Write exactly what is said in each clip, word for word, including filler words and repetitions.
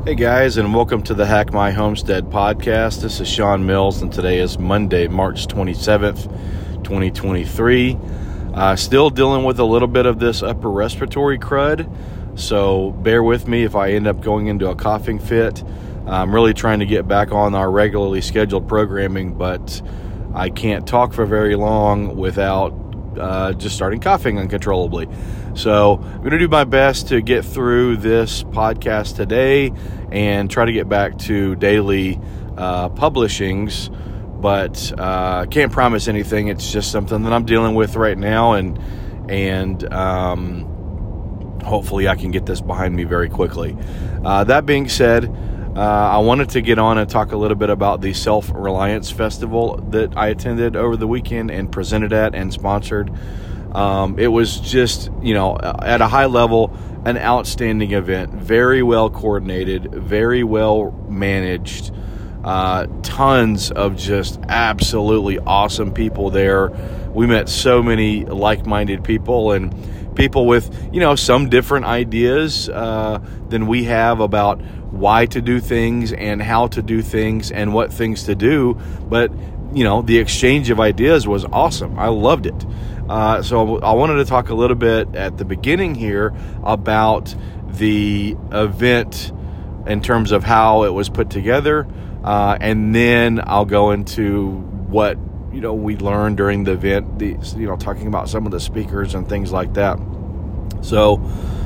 Hey guys, and welcome to the Hack My Homestead podcast. This is Sean Mills, and today is Monday, March twenty-seventh, twenty twenty-three. Uh, still dealing with a little bit of this upper respiratory crud, so bear with me if I end up going into a coughing fit. I'm really trying to get back on our regularly scheduled programming, but I can't talk for very long without uh, just starting coughing uncontrollably. So I'm going to do my best to get through this podcast today and try to get back to daily uh, publishings, but uh, can't promise anything. It's just something that I'm dealing with right now, and and um, hopefully I can get this behind me very quickly. Uh, that being said, uh, I wanted to get on and talk a little bit about the Self-Reliance Festival that I attended over the weekend and presented at and sponsored. Um, it was just, you know, at a high level, an outstanding event, very well coordinated, very well managed, uh, tons of just absolutely awesome people there. We met so many like-minded people and people with, you know, some different ideas uh, than we have about why to do things and how to do things and what things to do. But, you know, the exchange of ideas was awesome. I loved it. Uh, so I wanted to talk a little bit at the beginning here about the event in terms of how it was put together, uh, and then I'll go into what, you know, we learned during the event, the, you know, talking about some of the speakers and things like that. So,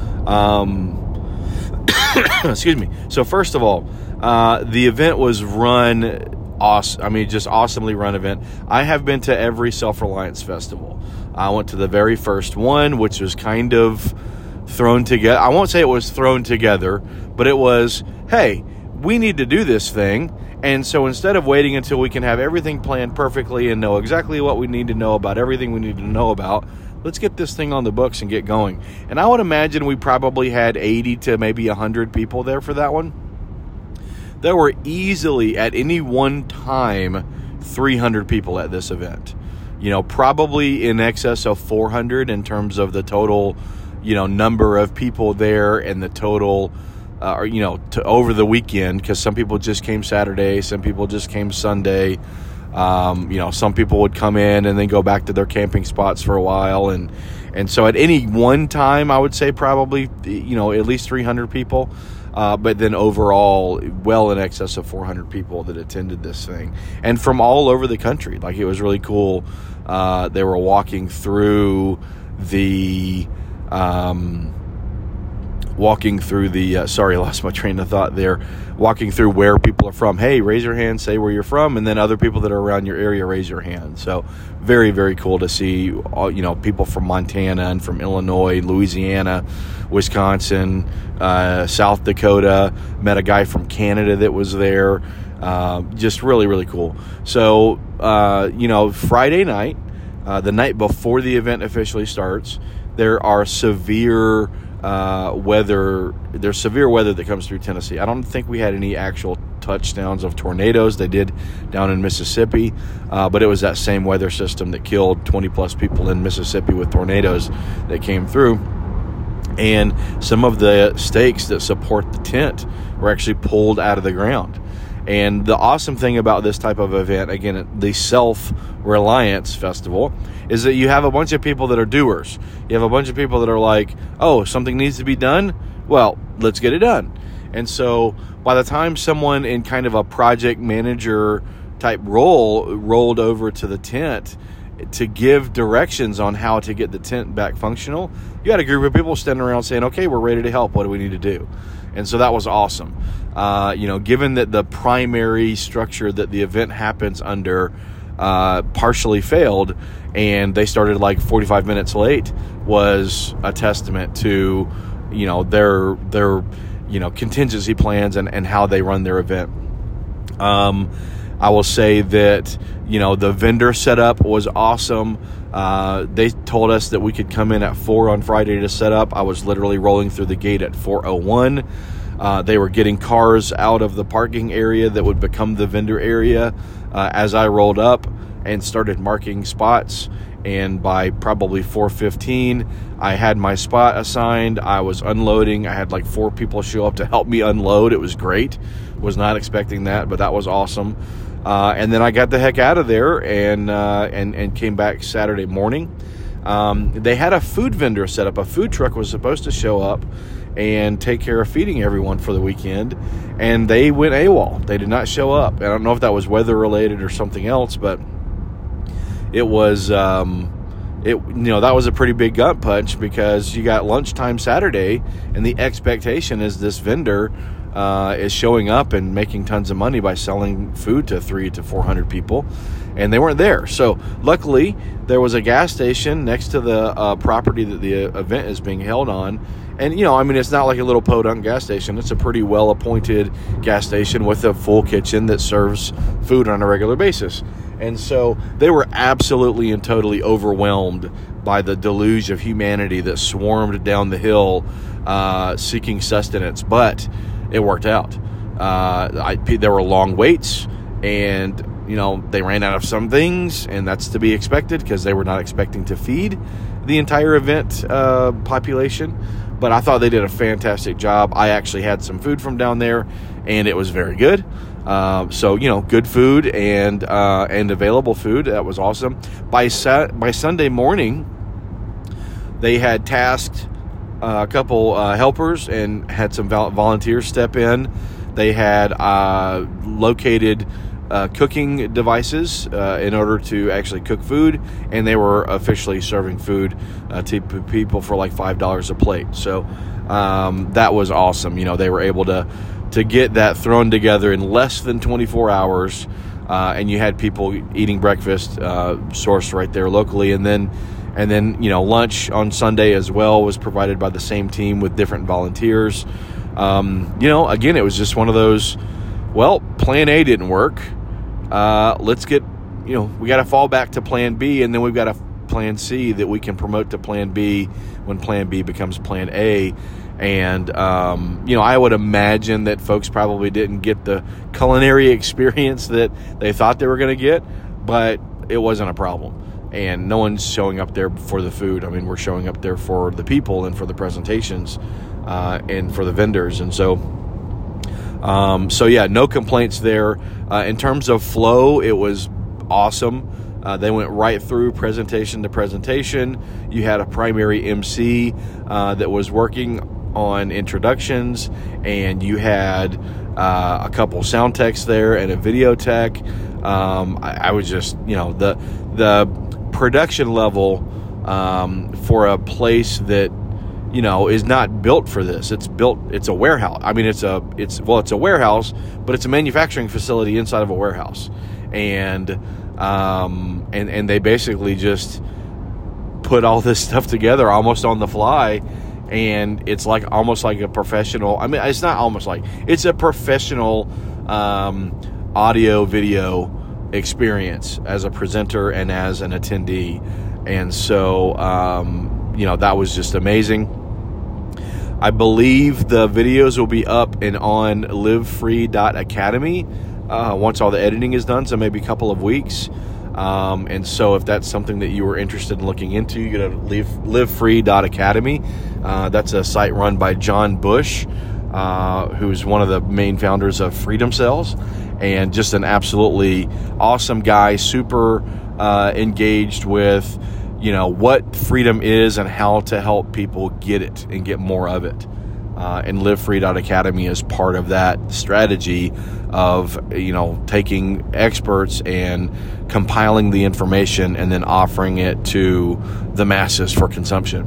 um, excuse me. So first of all, uh, the event was run awesome. I mean, just awesomely run event. I have been to every Self-Reliance Festival. I went to the very first one, which was kind of thrown together. I won't say it was thrown together, but it was, hey, we need to do this thing. And so instead of waiting until we can have everything planned perfectly and know exactly what we need to know about everything we need to know about, let's get this thing on the books and get going. And I would imagine we probably had eighty to maybe one hundred people there for that one. There were easily, at any one time, three hundred people at this event. You know, probably in excess of four hundred in terms of the total, you know, number of people there and the total, uh, or, you know, to over the weekend, because some people just came Saturday, some people just came Sunday. Um, you know, some people would come in and then go back to their camping spots for a while. And, and so at any one time, I would say probably, you know, at least three hundred people. Uh, but then overall, well in excess of four hundred people that attended this thing. And from all over the country. Like, it was really cool. Uh, they were walking through the... Um, walking through the... Uh, sorry, I lost my train of thought there. Walking through where people are from. Hey, raise your hand, say where you're from. And then other people that are around your area, raise your hand. So very, very cool to see, all, you know, people from Montana and from Illinois, Louisiana, Wisconsin, uh, South Dakota. Met a guy from Canada that was there. Uh, just really, really cool. So, uh, you know, Friday night, uh, the night before the event officially starts, there are severe uh, weather. There's severe weather that comes through Tennessee. I don't think we had any actual touchdowns of tornadoes. They did down in Mississippi, uh, but it was that same weather system that killed twenty plus people in Mississippi with tornadoes that came through. And some of the stakes that support the tent were actually pulled out of the ground. And the awesome thing about this type of event, again, the Self-Reliance Festival, is that you have a bunch of people that are doers. You have a bunch of people that are like, oh, something needs to be done? Well, let's get it done. And so by the time someone in kind of a project manager type role rolled over to the tent to give directions on how to get the tent back functional, you had a group of people standing around saying, okay, we're ready to help. What do we need to do? And so that was awesome. Uh, you know, given that the primary structure that the event happens under uh, partially failed and they started like forty-five minutes late, was a testament to, you know, their, their, you know, contingency plans and, and how they run their event. Um, I will say that, you know, the vendor setup was awesome. Uh, they told us that we could come in at four on Friday to set up. I was literally rolling through the gate at four oh one. Uh, they were getting cars out of the parking area that would become the vendor area uh, as I rolled up and started marking spots. And by probably four fifteen, I had my spot assigned. I was unloading. I had like four people show up to help me unload. It was great. Was not expecting that, but that was awesome. Uh, and then I got the heck out of there and uh, and and came back Saturday morning. Um, they had a food vendor set up. A food truck was supposed to show up and take care of feeding everyone for the weekend, and they went AWOL. They did not show up. I don't know if that was weather related or something else, but it was, um, it you know, that was a pretty big gut punch, because you got lunchtime Saturday, and the expectation is this vendor uh, is showing up and making tons of money by selling food to three to four hundred people, and they weren't there. So luckily, there was a gas station next to the uh, property that the event is being held on. And, you know, I mean, it's not like a little podunk gas station. It's a pretty well-appointed gas station with a full kitchen that serves food on a regular basis. And so they were absolutely and totally overwhelmed by the deluge of humanity that swarmed down the hill uh, seeking sustenance. But it worked out. Uh, I, there were long waits, and, you know, they ran out of some things, and that's to be expected because they were not expecting to feed the entire event uh, population. But I thought they did a fantastic job. I actually had some food from down there, and it was very good. Uh, so, you know, good food and uh, and available food. That was awesome. By sa- by Sunday morning, they had tasked uh, a couple uh, helpers and had some vol- volunteers step in. They had uh, located uh, cooking devices uh, in order to actually cook food, and they were officially serving food uh, to p- people for like five dollars a plate. So um, that was awesome. You know, they were able to to get that thrown together in less than twenty-four hours, uh, and you had people eating breakfast uh, sourced right there locally, and then and then you know lunch on Sunday as well was provided by the same team with different volunteers. Um, you know, again, it was just one of those. Well, Plan A didn't work. Uh, let's get, you know, we got to fall back to Plan B, and then we've got a Plan C that we can promote to Plan B when Plan B becomes Plan A. And, um, you know, I would imagine that folks probably didn't get the culinary experience that they thought they were going to get, but it wasn't a problem. And no one's showing up there for the food. I mean, we're showing up there for the people and for the presentations uh, and for the vendors. And so, um, so yeah, no complaints there. Uh, in terms of flow, it was awesome. Uh, they went right through presentation to presentation. You had a primary M C uh, that was working on introductions, and you had uh, a couple sound techs there and a video tech. Um, I, I was just, you know, the the production level um, for a place that, you know, is not built for this. It's built. It's a warehouse. I mean, it's a it's well, it's a warehouse, but it's a manufacturing facility inside of a warehouse, and um, and and they basically just put all this stuff together almost on the fly. And it's like almost like a professional. I mean, it's not almost like it's a professional um, audio video experience as a presenter and as an attendee. And so, um, you know, that was just amazing. I believe the videos will be up and on live free dot academy uh, once all the editing is done. So maybe a couple of weeks. Um, and so if that's something that you were interested in looking into, you go to live, live free dot academy. Uh, that's a site run by John Bush, uh, who's one of the main founders of Freedom Cells, and just an absolutely awesome guy, super uh, engaged with, you know, what freedom is and how to help people get it and get more of it. Uh, and live free dot academy is part of that strategy of, you know, taking experts and compiling the information and then offering it to the masses for consumption.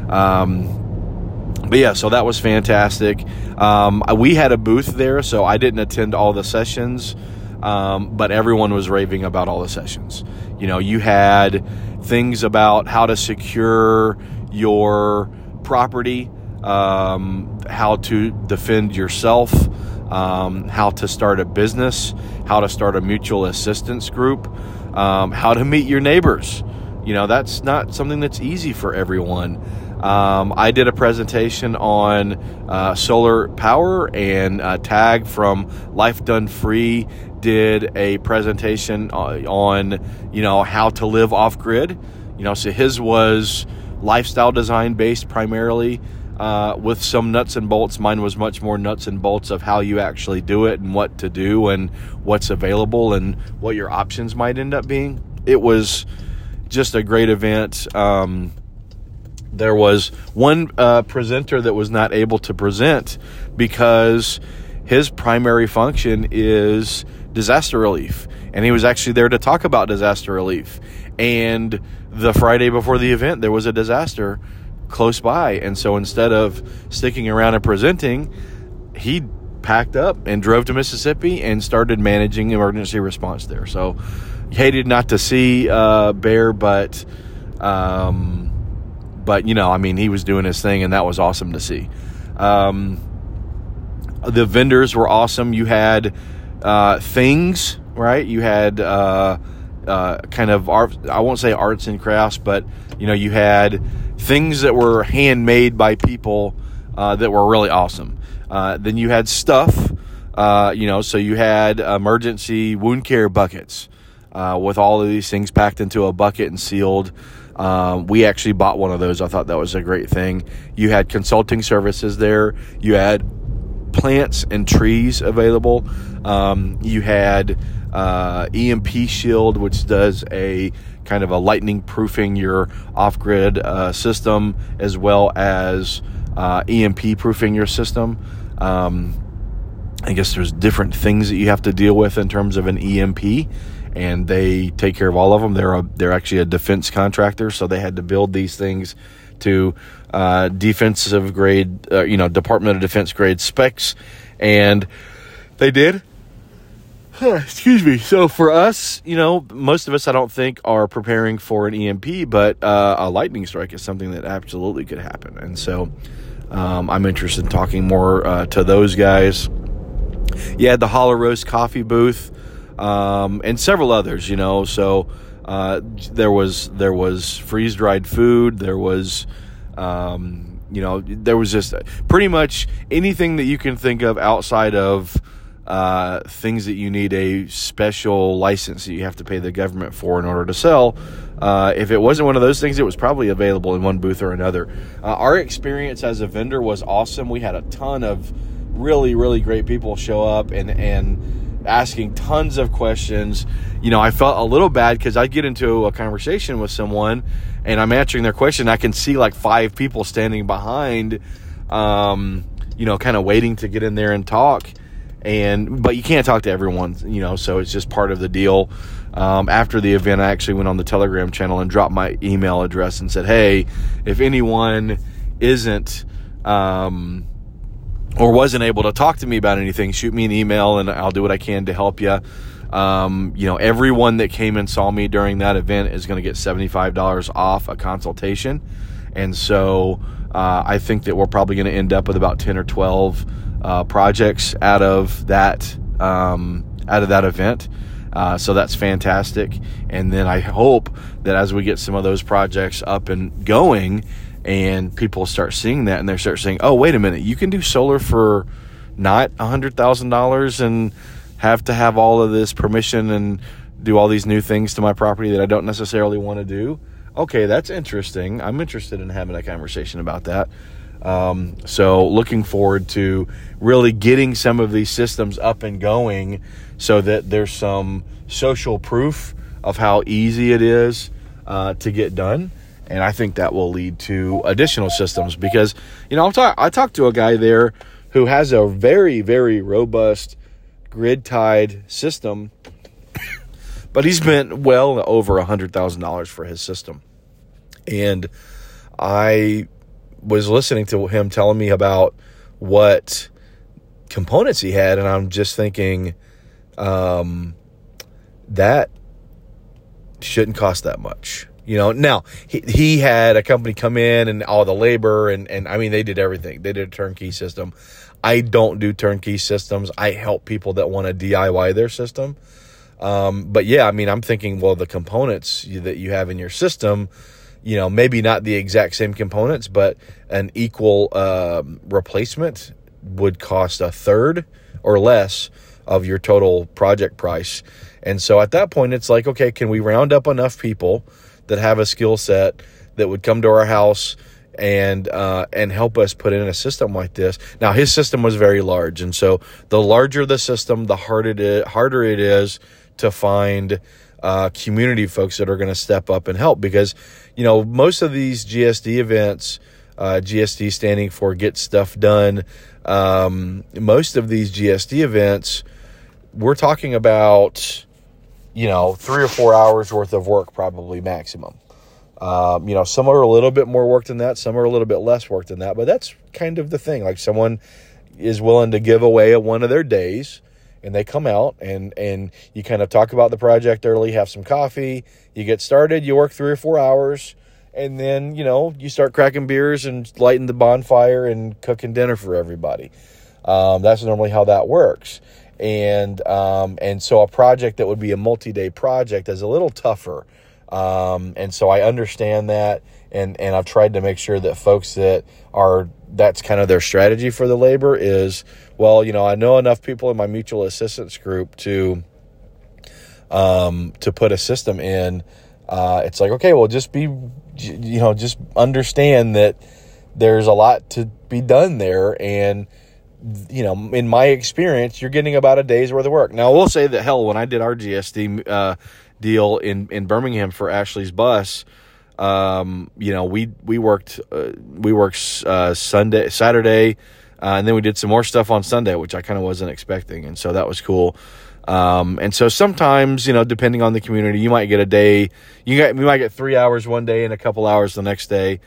Um, but yeah, so that was fantastic. Um, we had a booth there, so I didn't attend all the sessions, um, but everyone was raving about all the sessions. You know, you had things about how to secure your property, um, how to defend yourself, um, how to start a business, how to start a mutual assistance group, um, how to meet your neighbors. You know, that's not something that's easy for everyone. Um, I did a presentation on uh, solar power, and uh, Tag from Life Done Free did a presentation on, you know, how to live off grid. You know, so his was lifestyle design based primarily, uh, with some nuts and bolts. Mine was much more nuts and bolts of how you actually do it and what to do and what's available and what your options might end up being. It was just a great event. Um, there was one uh, presenter that was not able to present because his primary function is disaster relief. And he was actually there to talk about disaster relief. And the Friday before the event, there was a disaster close by. And so instead of sticking around and presenting, he packed up and drove to Mississippi and started managing emergency response there. So hated not to see uh, Bear, but, um, but you know, I mean, he was doing his thing, and that was awesome to see. Um, the vendors were awesome. You had uh, things, right? You had uh, uh, kind of art, I won't say arts and crafts, but you know, you had things that were handmade by people uh, that were really awesome. Uh, then you had stuff, uh, you know, so you had emergency wound care buckets uh, with all of these things packed into a bucket and sealed. Um, we actually bought one of those. I thought that was a great thing. You had consulting services there. You had plants and trees available. Um, you had uh, E M P Shield, which does a kind of a lightning proofing your off-grid uh, system, as well as uh, E M P proofing your system. Um, I guess there's different things that you have to deal with in terms of an E M P, and they take care of all of them. They're a, they're actually a defense contractor, so they had to build these things to uh, defensive grade, uh, you know, Department of Defense grade specs, and they did. Excuse me. So for us, you know, most of us, I don't think, are preparing for an E M P, but uh, a lightning strike is something that absolutely could happen. And so um, I'm interested in talking more uh, to those guys. You had the Hollow Roast coffee booth um, and several others, you know. So uh, there was there was freeze dried food. There was, um, you know, there was just pretty much anything that you can think of outside of Uh, things that you need a special license that you have to pay the government for in order to sell. Uh, if it wasn't one of those things, it was probably available in one booth or another. Uh, our experience as a vendor was awesome. We had a ton of really, really great people show up and, and asking tons of questions. You know, I felt a little bad because I get into a conversation with someone and I'm answering their question. I can see like five people standing behind, um, you know, kind of waiting to get in there and talk. And but you can't talk to everyone, you know, so it's just part of the deal. Um, after the event, I actually went on the Telegram channel and dropped my email address and said, hey, if anyone isn't um, or wasn't able to talk to me about anything, shoot me an email and I'll do what I can to help you. Um, you know, everyone that came and saw me during that event is going to get seventy-five dollars off a consultation. And so uh, I think that we're probably going to end up with about ten or twelve Uh, projects out of that um, out of that event, uh, so that's fantastic. And then I hope that as we get some of those projects up and going, and people start seeing that, and they start saying, "Oh, wait a minute, you can do solar for not a hundred thousand dollars and have to have all of this permission and do all these new things to my property that I don't necessarily want to do." Okay, that's interesting. I'm interested in having a conversation about that. Um, so looking forward to really getting some of these systems up and going so that there's some social proof of how easy it is uh, to get done. And I think that will lead to additional systems because, you know, I'm talk- I talked to a guy there who has a very, very robust grid-tied system, but he spent well over one hundred thousand dollars for his system. And I was listening to him telling me about what components he had, and I'm just thinking um, that shouldn't cost that much. You know, now he, he had a company come in and all the labor and, and I mean, they did everything. They did a turnkey system. I don't do turnkey systems. I help people that want to D I Y their system. Um, but yeah, I mean, I'm thinking, well, the components that you have in your system, you know, maybe not the exact same components, but an equal um, replacement would cost a third or less of your total project price. And so at that point, it's like, okay, can we round up enough people that have a skill set that would come to our house and uh, and help us put in a system like this. Now, his system was very large, and so the larger the system, the harder it is, harder it is to find uh, community folks that are going to step up and help. Because, you know, most of these G S D events, uh, G S D standing for Get Stuff Done, um, most of these G S D events, we're talking about, you know, three or four hours worth of work, probably maximum. Um, you know, some are a little bit more work than that. Some are a little bit less work than that. But that's kind of the thing. Like, someone is willing to give away a, one of their days, and they come out and, and you kind of talk about the project early, have some coffee, you get started, you work three or four hours, and then, you know, you start cracking beers and lighting the bonfire and cooking dinner for everybody. Um, that's normally how that works. And, um, and so a project that would be a multi-day project is a little tougher. Um, and so I understand that, and, and I've tried to make sure that folks that are, that's kind of their strategy for the labor is, well, you know, I know enough people in my mutual assistance group to, um, to put a system in. Uh, it's like, okay, well, just be, you know, just understand that there's a lot to be done there. And, you know, in my experience, you're getting about a day's worth of work. Now, I will say that, hell, when I did our G S D, uh, deal in, in Birmingham for Ashley's bus, um, you know, we, we worked, uh, we worked, uh, Sunday, Saturday, uh, and then we did some more stuff on Sunday, which I kind of wasn't expecting. And so that was cool. Um, and so sometimes, you know, depending on the community, you might get a day, you get, we might get three hours one day and a couple hours the next day.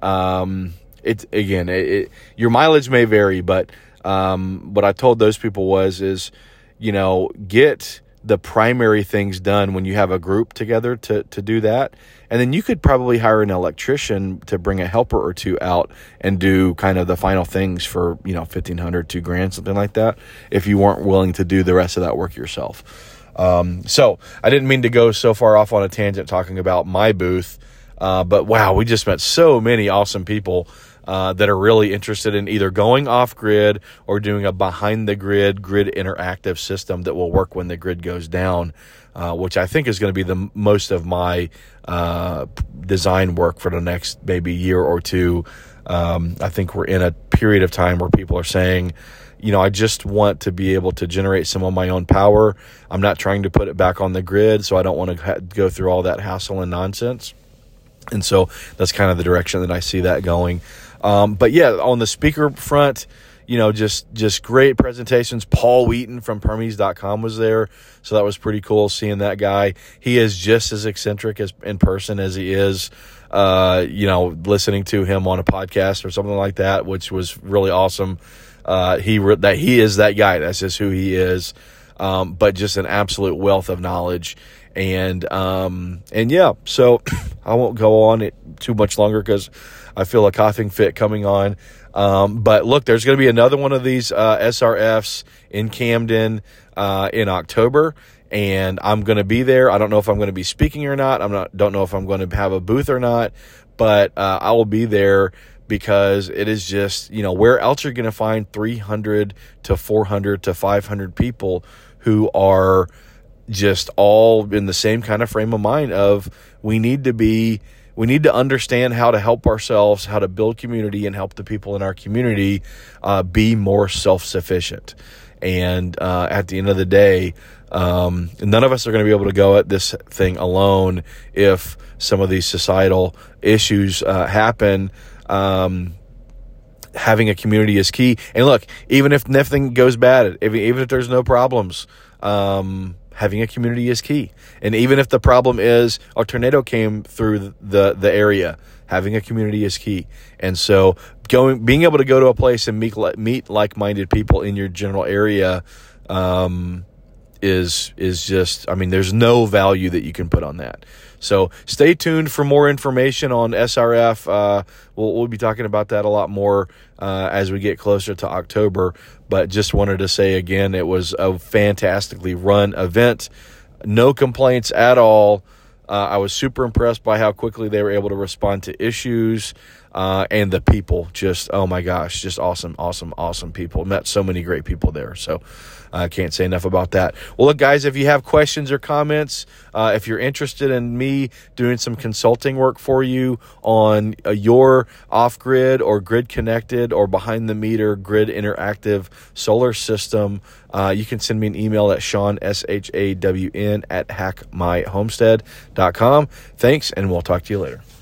Um, it, again, it, it, your mileage may vary, but, um, what I told those people was, is, you know, get the primary things done when you have a group together to, to do that. And then you could probably hire an electrician to bring a helper or two out and do kind of the final things for, you know, fifteen hundred, two grand, something like that, if you weren't willing to do the rest of that work yourself. Um, so I didn't mean to go so far off on a tangent talking about my booth. Uh, but wow, we just met so many awesome people Uh, that are really interested in either going off grid or doing a behind the grid, grid interactive system that will work when the grid goes down, uh, which I think is going to be the most of my uh, design work for the next maybe year or two. Um, I think we're in a period of time where people are saying, you know, I just want to be able to generate some of my own power. I'm not trying to put it back on the grid, so I don't want to ha- go through all that hassle and nonsense. And so that's kind of the direction that I see that going. Um, but yeah, on the speaker front, you know, just, just great presentations. Paul Wheaton from Permies dot com was there. So that was pretty cool seeing that guy. He is just as eccentric as in person as he is, uh, you know, listening to him on a podcast or something like that, which was really awesome. Uh, he, re- that he is that guy. That's just who he is. Um, but just an absolute wealth of knowledge. And, um, and yeah, so I won't go on it too much longer because I feel a coughing fit coming on. Um, but look, there's going to be another one of these, uh, S R Fs in Camden, uh, in October, and I'm going to be there. I don't know if I'm going to be speaking or not. I'm not, don't know if I'm going to have a booth or not, but, uh, I will be there because it is just, you know, where else are you going to find three hundred to four hundred to five hundred people who are just all in the same kind of frame of mind of we need to be, we need to understand how to help ourselves, how to build community and help the people in our community uh, be more self-sufficient. And uh, at the end of the day, um, none of us are going to be able to go at this thing alone if some of these societal issues uh, happen. Um, having a community is key. And look, even if nothing goes bad, if, even if there's no problems, um, having a community is key. And even if the problem is a tornado came through the, the area, having a community is key. And so going, being able to go to a place and meet, meet like-minded people in your general area, um, is, is just, I mean, there's no value that you can put on that. So stay tuned for more information on S R F. Uh, we'll, we'll be talking about that a lot more uh, as we get closer to October. But just wanted to say again, it was a fantastically run event. No complaints at all. Uh, I was super impressed by how quickly they were able to respond to issues. uh, and the people. Just, oh my gosh, just awesome, awesome, awesome people. Met so many great people there. So I uh, can't say enough about that. Well, look, guys, if you have questions or comments, uh, if you're interested in me doing some consulting work for you on uh, your off-grid or grid-connected or behind-the-meter grid interactive solar system, uh, you can send me an email at Shawn, S H A W N, at hack my homestead dot com. Thanks, and we'll talk to you later.